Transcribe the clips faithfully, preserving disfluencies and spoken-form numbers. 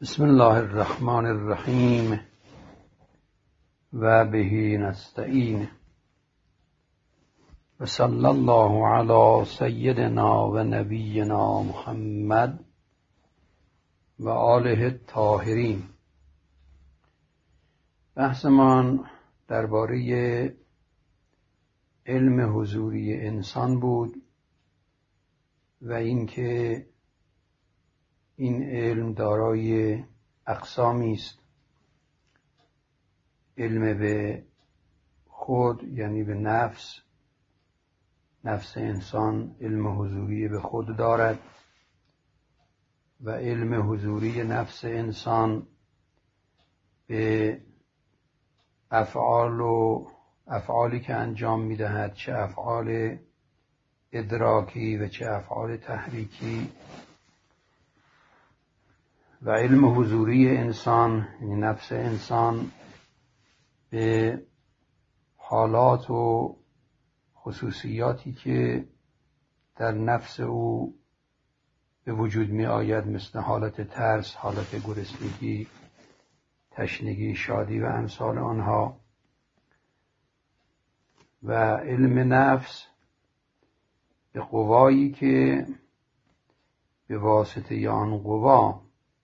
بسم الله الرحمن الرحیم و به نستعین و صلی الله علی سیدنا و نبینا محمد و آله الطاهرین. بحثمان درباره علم حضوری انسان بود و اینکه این علم دارای اقسامی است. علم به خود یعنی به نفس، نفس انسان علم حضوری به خود دارد و علم حضوری نفس انسان به افعال و افعالی که انجام می‌دهد، چه افعال ادراکی و چه افعال تحریکی، و علم حضوری انسان یعنی نفس انسان به حالات و خصوصیاتی که در نفس او به وجود می آید، مثل حالت ترس، حالت گرسنگی، تشنگی، شادی و امثال آنها. و علم نفس به قوایی که به واسطه آن قوا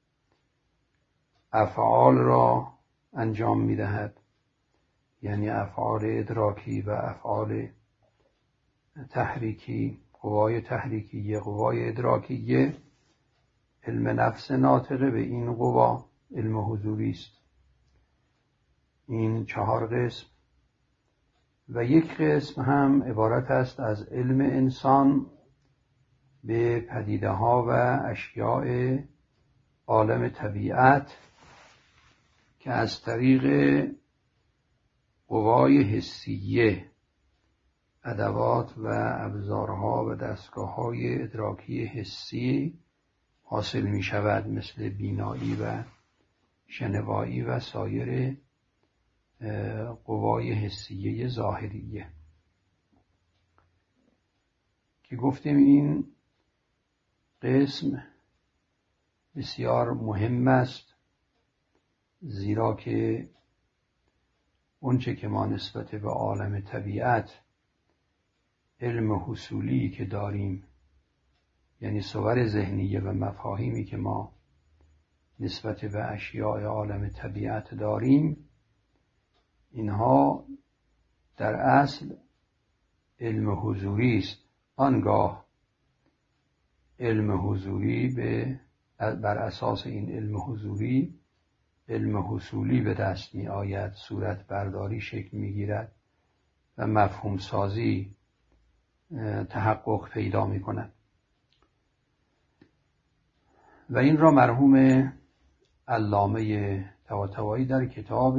افعال را انجام می دهد، یعنی افعال ادراکی و افعال تحریکی. قوای تحریکیه، قوای ادراکیه، علم نفس ناطقه به این قوا علم حضوری است. این چهار قسم و یک قسم هم عبارت است از علم انسان به پدیده ها و اشیاء عالم طبیعت که از طریق قوای حسیه، ادوات و ابزارها و دستگاه‌های ادراکی حسی حاصل می شود، مثل بینایی و شنوایی و سایر قوای حسیه ظاهریه که گفتیم این قسم بسیار مهم است، زیرا که اونچه که ما نسبت به عالم طبیعت علم حصولی که داریم، یعنی صور ذهنیه و مفاهیمی که ما نسبت به اشیاء عالم طبیعت داریم، اینها در اصل علم حضوری است. آنگاه علم حضوری به بر اساس این علم حضوری علم حصولی به دست می آید، صورت برداری شکل می گیرد و مفهوم سازی تحقق پیدا می کند. و این را مرحوم علامه طباطبایی در کتاب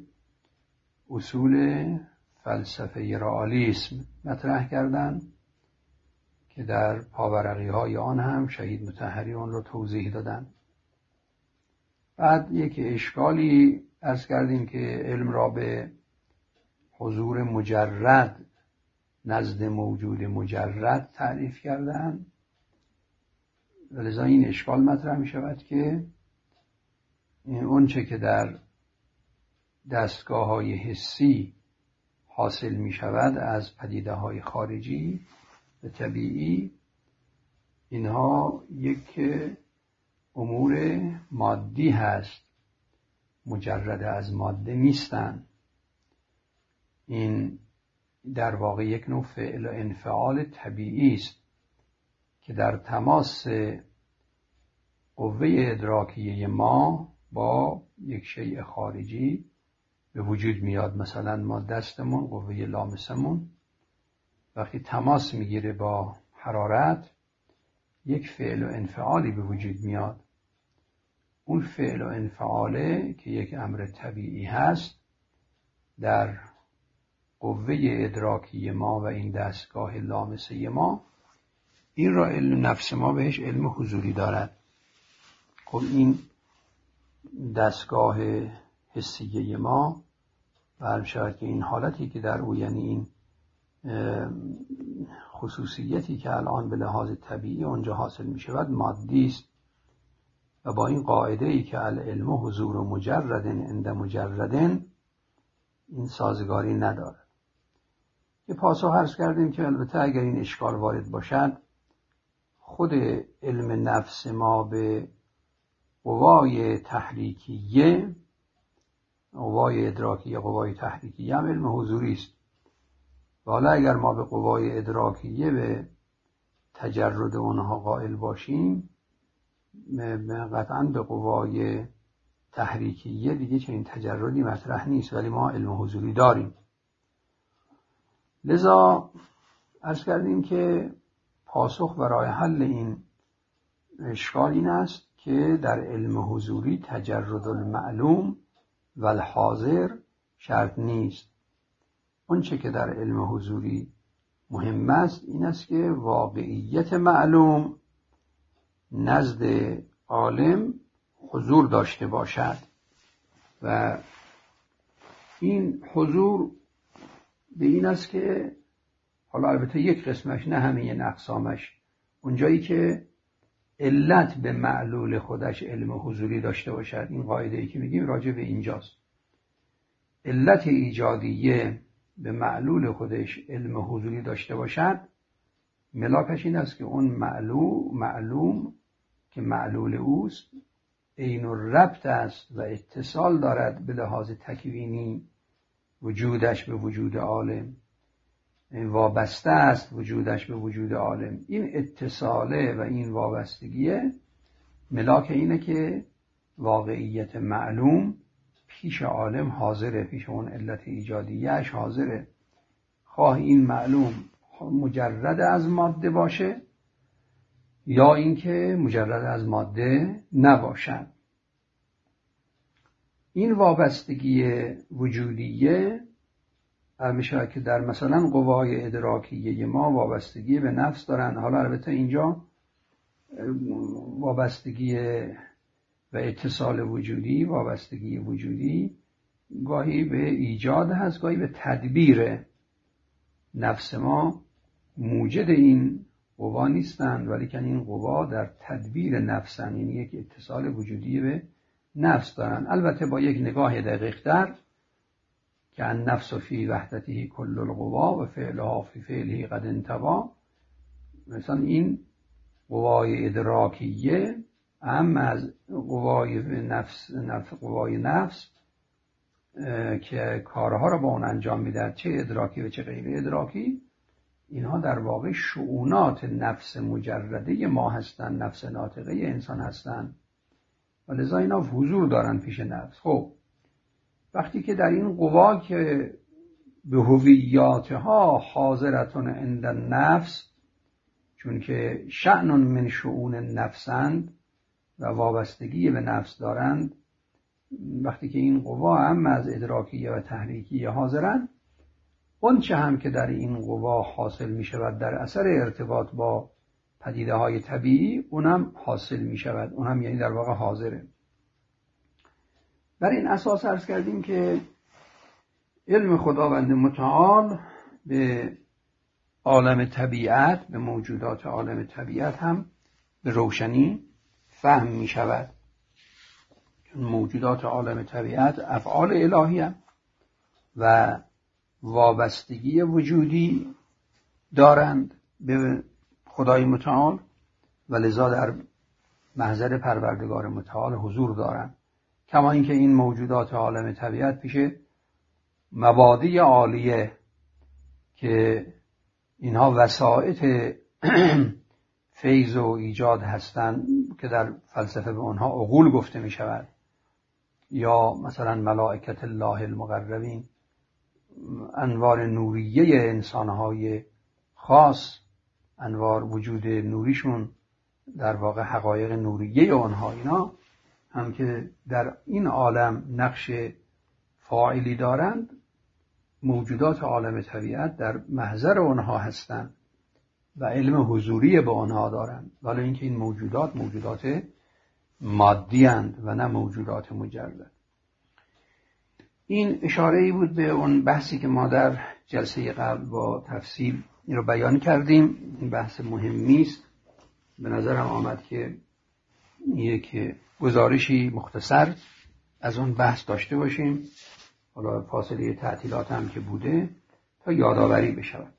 اصول فلسفه رئالیسم مطرح کردند که در پاورقی های آن هم شهید مطهری آن را توضیح دادند. بعد یک اشکالی عرض کردیم که علم را به حضور مجرد نزد موجود مجرد تعریف کردن، و لذا این اشکال مطرح می شود که اون چه که در دستگاه های حسی حاصل می شود از پدیده های خارجی و طبیعی، اینها یک امور مادی هست، مجرد از ماده نیستند. این در واقع یک نوع فعل و انفعال طبیعی است که در تماس قوه ادراکیه ما با یک شیء خارجی به وجود میاد. مثلا ما دستمون، قوه لامسمون، وقتی تماس میگیره با حرارت، یک فعل و انفعالی به وجود میاد. اون فعل و انفعاله که یک امر طبیعی هست در قوه ادراکی ما و این دستگاه لامسه ما، این را علم نفس ما بهش علم حضوری دارد. خب این دستگاه حسیه ما برم شود که این حالتی که در او، یعنی این خصوصیتی که الان به لحاظ طبیعی اونجا حاصل می شود، مادی است و و با این قاعده ای که العلم حضور مجرد عند مجرد این سازگاری ندارد. یه پاسخ عرض کردیم که البته اگر این اشکال وارد باشد، خود علم نفس ما به قوای تحریکیه، قوای ادراکیه، قوای تحریکیه هم علم حضوری است. و حالا اگر ما به قوای ادراکیه به تجرد اونها قائل باشیم، قطعا به قوای تحریکیه دیگه چنین تجردی مطرح نیست، ولی ما علم حضوری داریم. لذا عرض کردیم که پاسخ برای حل این اشکال این است که در علم حضوری تجرد المعلوم و الحاضر شرط نیست. اون چه که در علم حضوری مهم است این است که واقعیت معلوم نزد عالم حضور داشته باشد و این حضور به این است که حالا البته یک قسمش، نه همه اقسامش، اونجایی که علت به معلول خودش علم حضوری داشته باشد. این قاعده ای که میگیم راجع به اینجاست. علت ایجادیه به معلول خودش علم حضوری داشته باشد، ملاکش این است که اون معلوم معلوم که معلول اوست عین الربط است و اتصال دارد به لحاظ تکوینی وجودش به وجود عالم، وابسته است وجودش به وجود عالم. این اتصاله و این وابستگیه ملاک اینه که واقعیت معلوم پیش عالم حاضره، پیش اون علت ایجادیهش حاضره، خواه این معلوم مجرد از ماده باشه یا اینکه مجرد از ماده نباشد. این وابستگی وجودیه میشه که در مثلا قوای ادراکیه ما وابستگی به نفس دارن. حالا البته اینجا وابستگی و اتصال وجودی، وابستگی وجودی گاهی به ایجاد هست، گاهی به تدبیر. نفس ما موجد این قوا نیستند، ولی که این قوا در تدبیر نفسن، یعنی یک اتصال وجودی به نفس دارن. البته با یک نگاه دقیق تر که النفس فی وحدته کل القوا و فعلها فی فعله قد انتوا، مثلا این قوای ادراکیه اما از قوای نفس, نفس قوای نفس که کارها را با اون انجام میدهد، چه ادراکی و چه غیر ادراکی، اینها در واقع شؤونات نفس مجرده ما هستند، نفس ناطقه انسان هستند و لذا اینا حضور دارن پیش نفس. خب وقتی که در این قوا که به هویاتها حاضرتون عند النفس، چون که شأن من شؤون نفسند و وابستگی به نفس دارند، وقتی که این قوا هم از ادراکیه و تحریکیه حاضرند، اون چه هم که در این قوا حاصل می شود در اثر ارتباط با پدیده های طبیعی، اونم حاصل می شود، اونم یعنی در واقع حاضره. بر این اساس عرض کردیم که علم خداوند متعال به عالم طبیعت، به موجودات عالم طبیعت هم به روشنی فهم می شود. موجودات عالم طبیعت افعال الهی هم و وابستگی وجودی دارند به خدای متعال و لذا در محضر پروردگار متعال حضور دارند. کما اینکه این موجودات عالم طبیعت پیش مبادی عالیه که اینها وسائط فیض و ایجاد هستند که در فلسفه به اونها عقول گفته می شود، یا مثلا ملائکت الله المقربین، انوار نوریه انسانهای خاص، انوار وجود نوریشون در واقع حقایق نوریه اونها، اینا هم که در این عالم نقش فاعلی دارند، موجودات عالم طبیعت در محضر اونها هستند و علم حضوری به آنها دارند، ولی اینکه این موجودات موجودات مادی اند و نه موجودات مجرد. این اشاره‌ای بود به اون بحثی که ما در جلسه قبل با تفصیل این رو بیان کردیم. این بحث مهمی است، به نظرم آمد که یک گزارشی مختصر از اون بحث داشته باشیم، حالا فاصله تعطیلات هم که بوده، تا یادآوری بشود.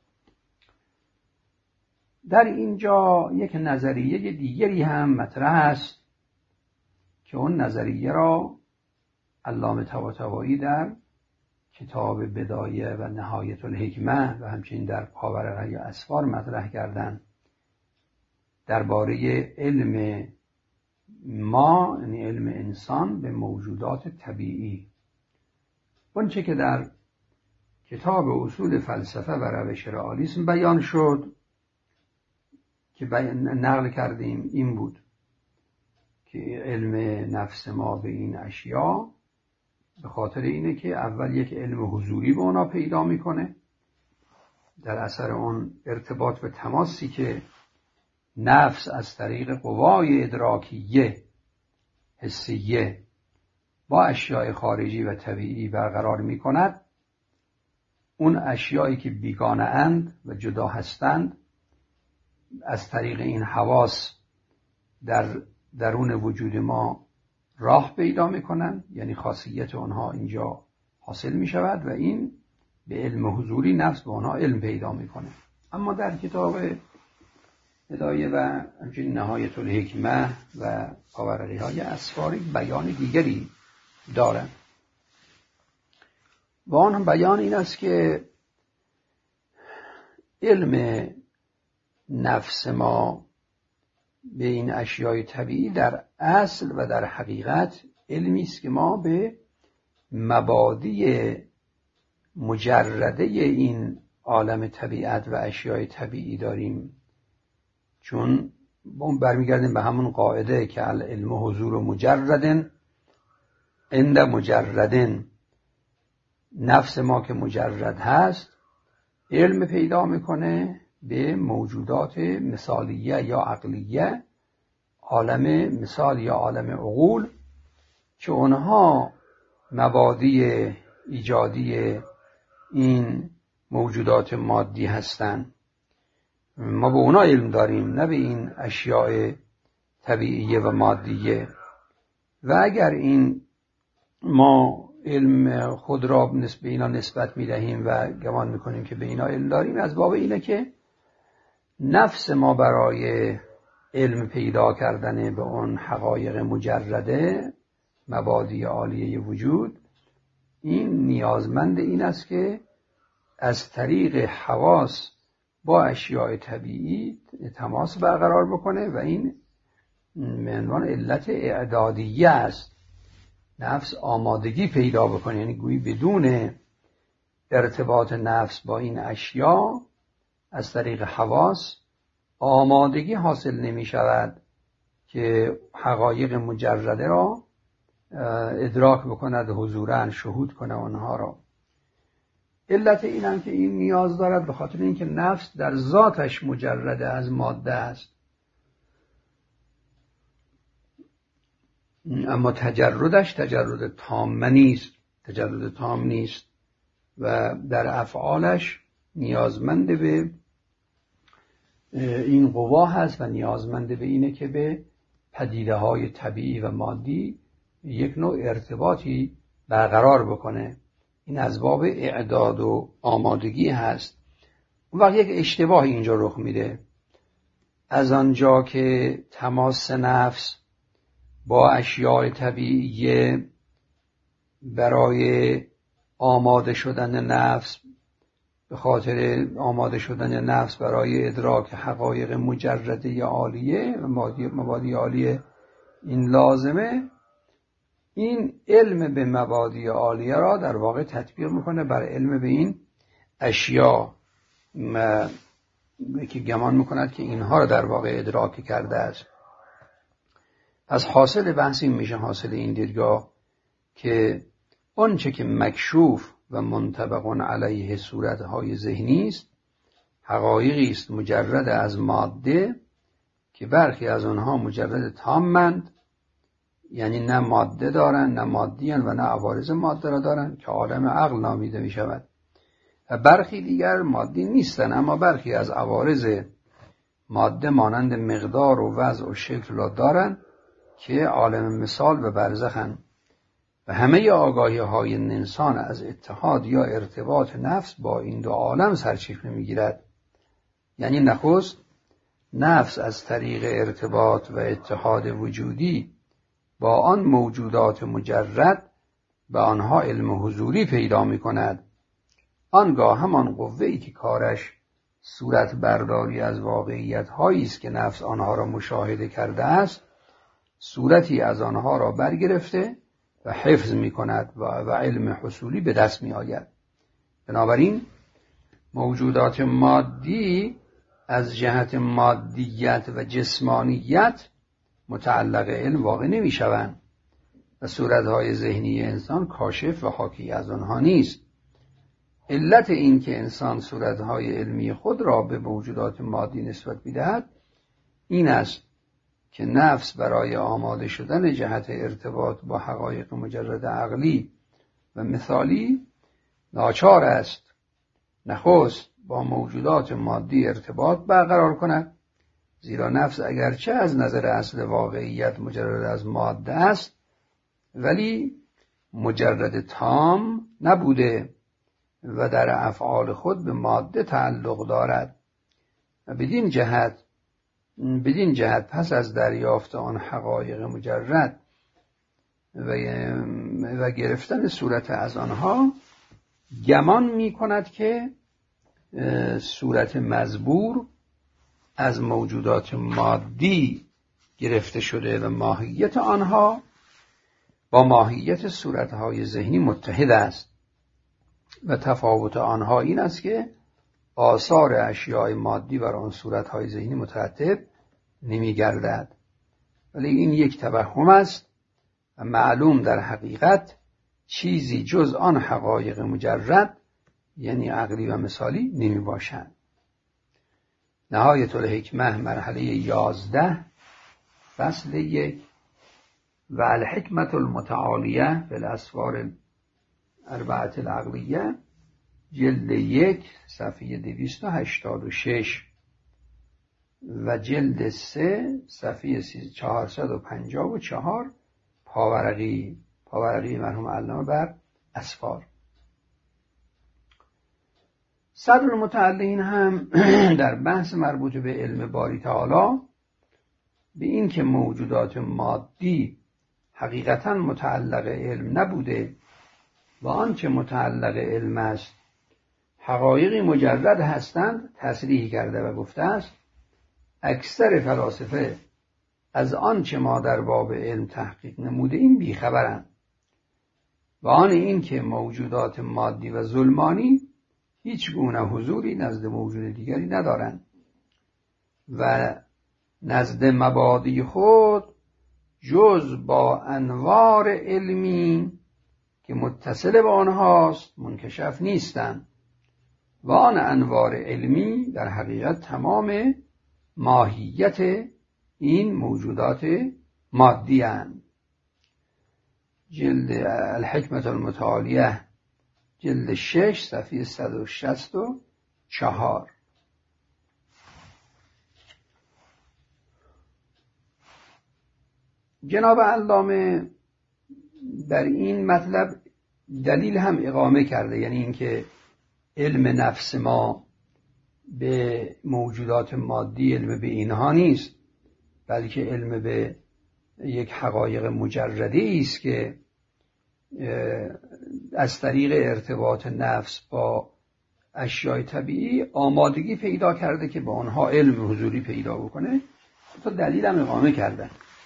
در اینجا یک نظریه دیگری هم مطرح است که اون نظریه را علامه طباطبایی در کتاب بدایه و نهایت الحکمه و همچنین در پاورقی اسفار مطرح کردند درباره علم ما، یعنی علم انسان به موجودات طبیعی. اونچه که در کتاب اصول فلسفه و روش رئالیسم بیان شد که نقل کردیم این بود که علم نفس ما به این اشیاء به خاطر اینه که اول یک علم حضوری به اونا پیدا میکنه در اثر اون ارتباط و تماسی که نفس از طریق قوای ادراکیه حسیه با اشیاء خارجی و طبیعی برقرار میکند. اون اشیایی که بیگانه اند و جدا هستند از طریق این حواس در درون وجود ما راه پیدا میکنن، یعنی خاصیت اونها اینجا حاصل میشود و این به علم حضوری نفس به اونها علم پیدا میکنه. اما در کتاب بدایه و همچنین نهایت الحکمه و پاورقی های اسفار بیان دیگری دارن و آن بیان این است که علم نفس ما به این اشیای طبیعی در اصل و در حقیقت علمی است که ما به مبادی مجرده این عالم طبیعت و اشیای طبیعی داریم، چون ما برمیگردیم به همون قاعده که العلم حضور مجردن عند مجردن. نفس ما که مجرد هست علم پیدا میکنه به موجودات مثالیه یا عقلیه، عالم مثال یا عالم عقول، که اونها مبادی ایجادی این موجودات مادی هستند. ما به اونا علم داریم، نه به این اشیاء طبیعیه و مادیه. و اگر این ما علم خود را به اینا نسبت میدهیم و گمان میکنیم که به اینا علم داریم، از باب اینه که نفس ما برای علم پیدا کردن به اون حقایق مجرده مبادی عالیه وجود، این نیازمند این است که از طریق حواس با اشیاء طبیعی تماس برقرار بکنه و این به عنوان علت اعدادیه است. نفس آمادگی پیدا بکنه، یعنی گویی بدون ارتباط نفس با این اشیاء از طریق حواس آمادگی حاصل نمی شود که حقایق مجرده را ادراک بکند، حضوراً شهود کنه آنها را. علت این هم که این نیاز دارد به خاطر اینکه نفس در ذاتش مجرده از ماده است، اما تجردش تجرد تام نیست، تجرد تام نیست و در افعالش نیازمند به این قوا هست و نیازمند به اینه که به پدیده های طبیعی و مادی یک نوع ارتباطی برقرار بکنه. این از باب اعداد و آمادگی هست. اون وقت یک اشتباه اینجا رخ میده. از آنجا که تماس نفس با اشیاء طبیعی برای آماده شدن نفس، به خاطر آماده شدن نفس برای ادراک حقایق مجرده عالیه و مبادی عالیه این لازمه، این علم به مبادی عالیه را در واقع تطبیق میکنه بر علم به این اشیاء که گمان میکند که اینها را در واقع ادراک کرده است. پس حاصل بحث این میشه، حاصل این دیدگاه که آنچه که مکشوف و منطبق علیه صورتهای ذهنی است حقایقی است مجرد از ماده که برخی از آنها مجرد تامند، یعنی نه ماده دارن نه مادیان و نه عوارض ماده را دارن که عالم عقل نامیده می شود، و برخی دیگر مادی نیستن اما برخی از عوارض ماده مانند مقدار و وضع و شکل را دارن که عالم مثال و برزخن و همه آگاهی های انسان از اتحاد یا ارتباط نفس با این دو عالم سرچشمه میگیرد. یعنی نخست نفس از طریق ارتباط و اتحاد وجودی با آن موجودات مجرد به آنها علم حضوری پیدا می کند. آنگاه همان قوه‌ای که کارش صورت برداری از واقعیت هایی است که نفس آنها را مشاهده کرده است، صورتی از آنها را برگرفته و حفظ می کند و علم حصولی به دست می آید. بنابراین موجودات مادی از جهت مادیت و جسمانیت متعلق علم واقع نمی شوند و صورتهای ذهنی انسان کاشف و حاکی از آنها نیست. علت این که انسان صورتهای علمی خود را به موجودات مادی نسبت می‌دهد این است که نفس برای آماده شدن جهت ارتباط با حقایق مجرد عقلی و مثالی ناچار است نخست با موجودات مادی ارتباط برقرار کند، زیرا نفس اگرچه از نظر اصل واقعیت مجرد از ماده است ولی مجرد تام نبوده و در افعال خود به ماده تعلق دارد و بدین جهت بدین جهت پس از دریافت آن حقایق مجرد و, و گرفتن صورت از آنها گمان می کند که صورت مزبور از موجودات مادی گرفته شده و ماهیت آنها با ماهیت صورتهای ذهنی متحد است و تفاوت آنها این است که آثار اشیاء مادی بر آن صورتهای ذهنی مترتب نمی گردد. ولی این یک توهم است و معلوم در حقیقت چیزی جز آن حقایق مجرد یعنی عقلی و مثالی نمی باشند. نهایت الحکمه مرحله یازده فصل یک و الحکمت المتعالیه فی الاسفار اربعه العقلیه جلد یک صفحه دویست و هشتاد و شش و جلد سه صفحه چهارصد و پنجاه و چهار پاورقی پاورقی مرحوم علامه بر اسفار. صدر المتعلین هم در بحث مربوط به علم باری تعالی به این که موجودات مادی حقیقتا متعلق علم نبوده و آنچه متعلق علم است حقایقی مجرد هستند تصریح کرده و گفته است اکثر فلاسفه از آنچه ما در باب علم تحقیق نموده این بیخبرند و آن این که موجودات مادی و ظلمانی هیچ گونه حضوری نزد موجود دیگری ندارند و نزد مبادی خود جز با انوار علمی که متصل به آنهاست منکشف نیستند و آن انوار علمی در حقیقت تمام ماهیت این موجودات مادی اند. جلد الحکمت المتعالیه جلد شش صفحه صد و شصت و چهار. جناب علامه در این مطلب دلیل هم اقامه کرده، یعنی اینکه علم نفس ما به موجودات مادی علم به اینها نیست بلکه علم به یک حقایق مجرده است که از طریق ارتباط نفس با اشیاء طبیعی آمادگی پیدا کرده که با آنها علم حضوری پیدا بکنه. تا دلیل هم اقامه کرده.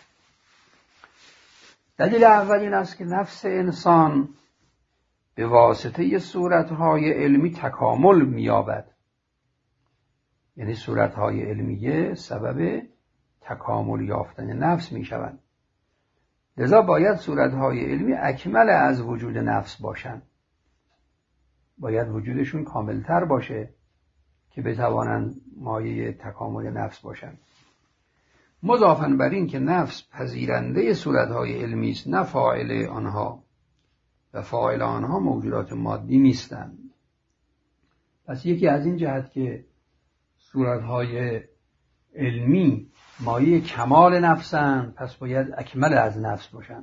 دلیل اول این است که نفس انسان به واسطه صورتهای علمی تکامل می‌یابد، یعنی صورتهای علمیه سبب تکامل یافتن نفس می‌شوند. لذا باید صورتهای علمی اکمل از وجود نفس باشند، باید وجودشون کاملتر باشه که بتوانند مایه تکامل نفس باشند. مضافاً بر این که نفس پذیرنده صورتهای علمی است نه فاعل آنها و فاعل آنها موجودات مادی نیستند. پس یکی از این جهت که صورتهای علمی مایه کمال نفسن، پس باید اکمل از نفس باشن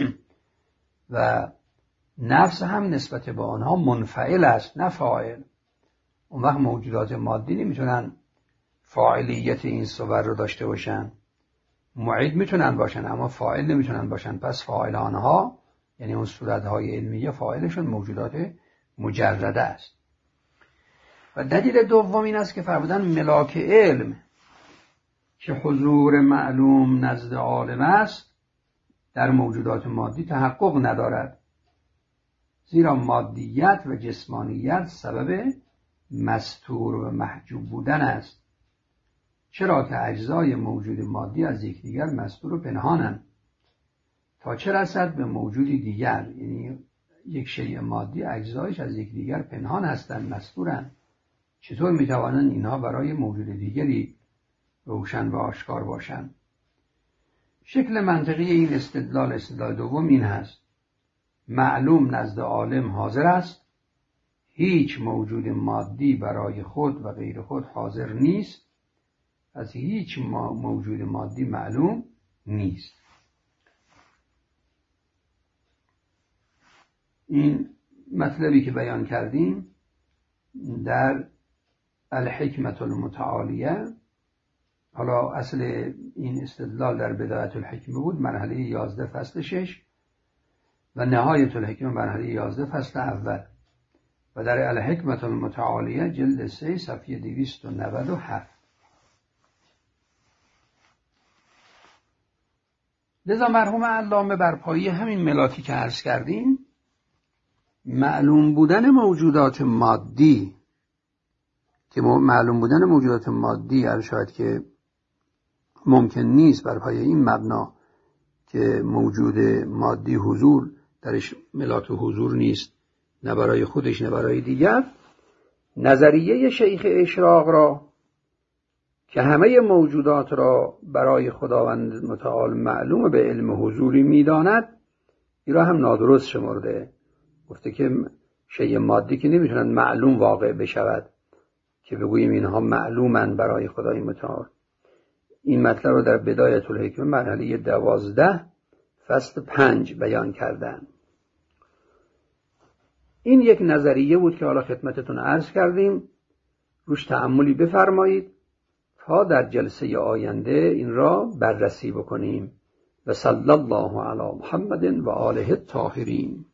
و نفس هم نسبت به آنها منفعل است نه فاعل. اون وقت موجودات مادی نمیتونن فاعلیت این صور رو داشته باشن. معید میتونن باشن اما فاعل نمیتونن باشن. پس فاعل آنها یعنی اون صورتهای علمیه فاعلشون موجودات مجرده است. و دلیل دوم این است که فرمودن ملاک علم که حضور معلوم نزد عالم است در موجودات مادی تحقق ندارد، زیرا مادیت و جسمانیت سبب مستور و محجوب بودن است، چرا که اجزای موجود مادی از یکدیگر مستور و پنهانند تا چه رسد به موجودی دیگر. یعنی یک شیء مادی اجزایش از یکدیگر پنهان هستند، مستورند. چطور میتوانند اینها برای موجود دیگری روشن و آشکار باشند؟ شکل منطقی این استدلال استدلال دوم این هست: معلوم نزد عالم حاضر است، هیچ موجود مادی برای خود و غیر خود حاضر نیست، از هیچ موجود مادی معلوم نیست. این مطلبی که بیان کردیم در الحکمة المتعالیه، حالا اصل این استدلال در بدایت الحکمه بود، مرحله یازده فصل شش، و نهایت الحکمه مرحله یازده فصل اول، و در الحکمة المتعالیه جلد سه صفحه دویست و نود و هفت. لذا مرحوم علامه بر پایه همین ملاکی که عرض کردیم، معلوم بودن موجودات مادی که معلوم بودن موجودات مادی عرض شود که ممکن نیست بر پایه این مبنا که موجود مادی حضور درش ملاک حضور نیست، نه برای خودش نه برای دیگر. نظریه شیخ اشراق را که همه موجودات را برای خداوند متعال معلوم به علم حضوری می‌داند، این را هم نادرست شمرده. گفته که شیء مادی که نمیتونن معلوم واقع بشود که بگوییم اینها معلومن برای خدای متعال. این مطلب رو در بدایت الحکمه مرحله دوازده فصل پنج بیان کردن. این یک نظریه بود که حالا خدمتتون عرض کردیم، روش تأملی بفرمایید تا در جلسه آینده این را بررسی بکنیم. و صلی الله علی محمد و آله الطاهرین.